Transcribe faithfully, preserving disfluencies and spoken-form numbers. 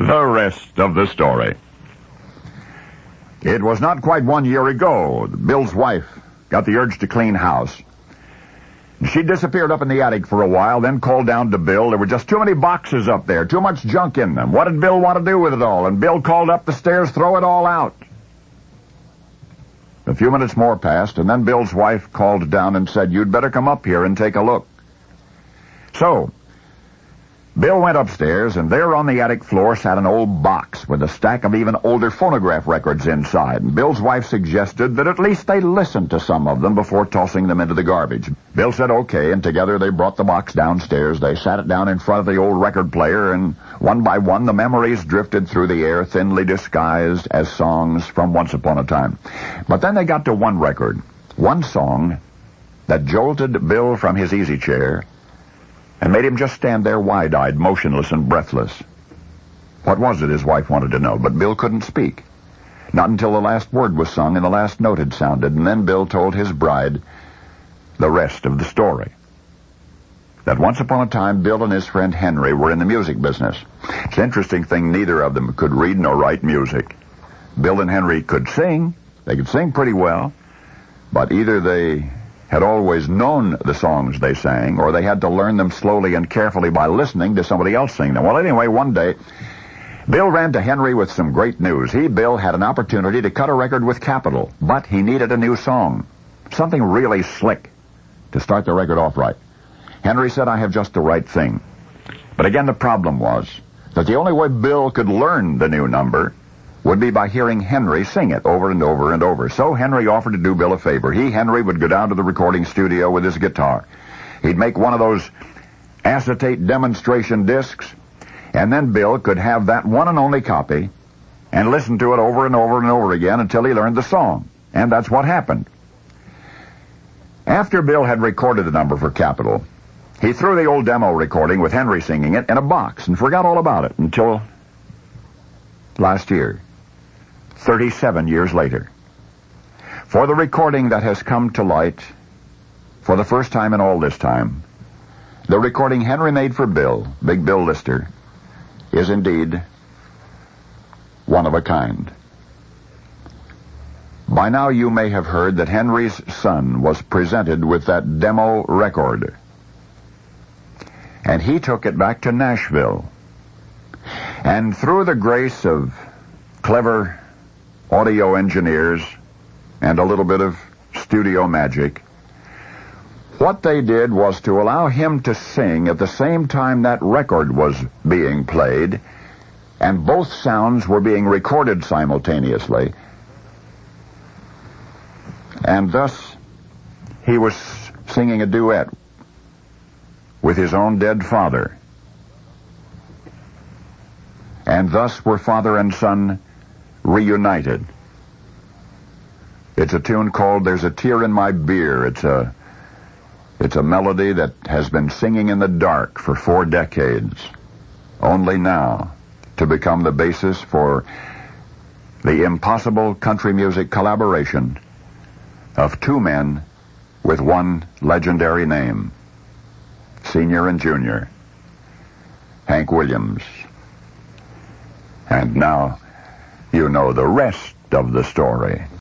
The rest of the story. It was not quite one year ago. Bill's wife got the urge to clean house. She disappeared up in the attic for a while, then called down to Bill. There were just too many boxes up there, too much junk in them. What did Bill want to do with it all? And Bill called up the stairs, throw it all out. A few minutes more passed, and then Bill's wife called down and said, "You'd better come up here and take a look." So, Bill went upstairs, and there on the attic floor sat an old box with a stack of even older phonograph records inside. And Bill's wife suggested that at least they listen to some of them before tossing them into the garbage. Bill said okay, and together they brought the box downstairs. They sat it down in front of the old record player, and one by one the memories drifted through the air, thinly disguised as songs from once upon a time. But then they got to one record, one song that jolted Bill from his easy chair and made him just stand there wide-eyed, motionless and breathless. What was it, his wife wanted to know, but Bill couldn't speak. Not until the last word was sung and the last note had sounded, and then Bill told his bride the rest of the story. That once upon a time, Bill and his friend Henry were in the music business. It's an interesting thing, neither of them could read nor write music. Bill and Henry could sing. They could sing pretty well, but either they had always known the songs they sang, or they had to learn them slowly and carefully by listening to somebody else sing them. Well, anyway, one day, Bill ran to Henry with some great news. He, Bill, had an opportunity to cut a record with Capitol, but he needed a new song, something really slick to start the record off right. Henry said, "I have just the right thing." But again, the problem was that the only way Bill could learn the new number would be by hearing Henry sing it over and over and over. So Henry offered to do Bill a favor. He, Henry, would go down to the recording studio with his guitar. He'd make one of those acetate demonstration discs, and then Bill could have that one and only copy and listen to it over and over and over again until he learned the song. And that's what happened. After Bill had recorded the number for Capitol, he threw the old demo recording with Henry singing it in a box and forgot all about it until last year. thirty-seven years later. For the recording that has come to light for the first time in all this time, the recording Henry made for Bill, Big Bill Lister, is indeed one of a kind. By now you may have heard that Henry's son was presented with that demo record, and he took it back to Nashville. And through the grace of clever audio engineers and a little bit of studio magic, what they did was to allow him to sing at the same time that record was being played, and both sounds were being recorded simultaneously. And thus, he was singing a duet with his own dead father. And thus were father and son reunited. It's a tune called "There's a Tear in My Beer." It's a, it's a melody that has been singing in the dark for four decades, only now to become the basis for the impossible country music collaboration of two men with one legendary name, Senior and Junior, Hank Williams. And now you know the rest of the story.